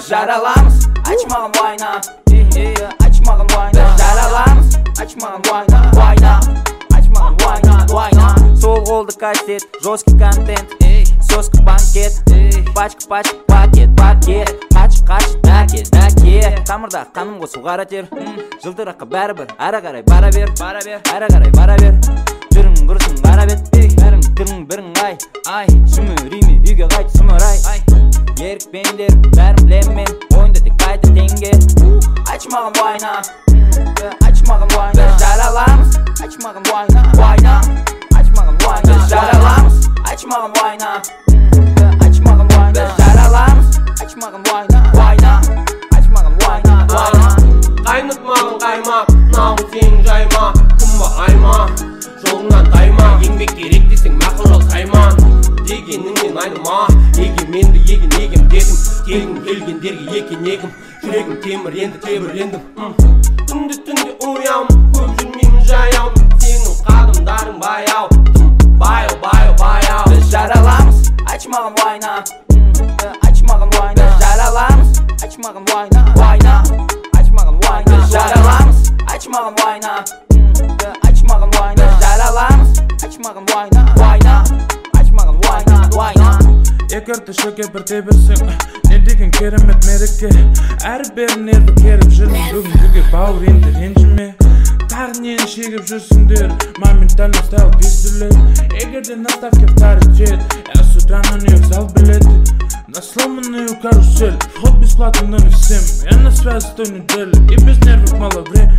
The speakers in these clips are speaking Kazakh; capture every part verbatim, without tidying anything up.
Жараламыз, açmağın vayna. Açmağın vayna. Жараламыз, açmağın vayna. Vayna, açmağın vayna. Vayna. Сол қолды кастет, жесткий контент. Сөзкі банкет, пачка-пачка, пакет, пакет. Қач-қач, дәке, дәке. Тамырда қаным қосу қара тер. Жылтыраққа бәрі бір, әрі қарай бара бер. Әрі қарай бара бер. Жүрің құрысын қара бет. Бәрің түрің бірің ай. Сүмірейме үйге қайт сұмырай. Ерікпендер бәрін білем мен. Ойында тек қайты теңге. Açmağın vayna. Açmağın vayna. Жараламыз, açmağın vayna. Vayna, açmağın vayna. Жараламыз, açmağın vayna. Açmağın vayna. Жараламыз, açmağın vayna. Vayna, açmağın vayna. Vayna. Қайнытмағын қаймақ, нағыз сен жайма. Күнбі айма, жолыңнан тайма. Еңбек керек десең мақұл сайма. Дегеніңнен айныма, егеменді еген егем дедім. Келгім келгендерге екен егім. Жүрегім темір енді тебірендім. Түнде түнде ұям, көп жүрмеймін жаяу. Сенің қадымдарың баяу, баяу баяу баяу. Biz жараламыз, açmağın vayna. Açmağın vayna. Жараламыз, açmağın vayna. Vayna, açmağın vayna. Жараламыз, açmağın vayna. Açmağın vayna. Жараламыз, açmağın vayna. Vayna, açmağın vayna. Vayna. Егерді шөке бір тебірсің, не деген керемет мереке. Әрбір нерві керіп жүрмін бүгінгі бауыр енді ренжіме. Тағы нені шегіп жүрсіңдер, моментально стайл пизділер. Егерде наставке вторит жет, я с утра на нее взял билеты. На сломанную карусель, вход бесплатный, но не всем. Я на связи с той недели, и без нервов мало время.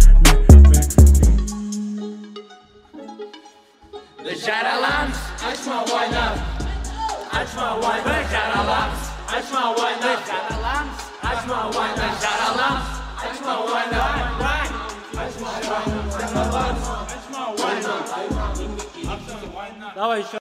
Жараламыз, açma vayna. Açma vayna. Жараламыз, açma vayna. Жараламыз, açma vayna. Жараламыз, açma vayna. Açma vayna. Давай еще.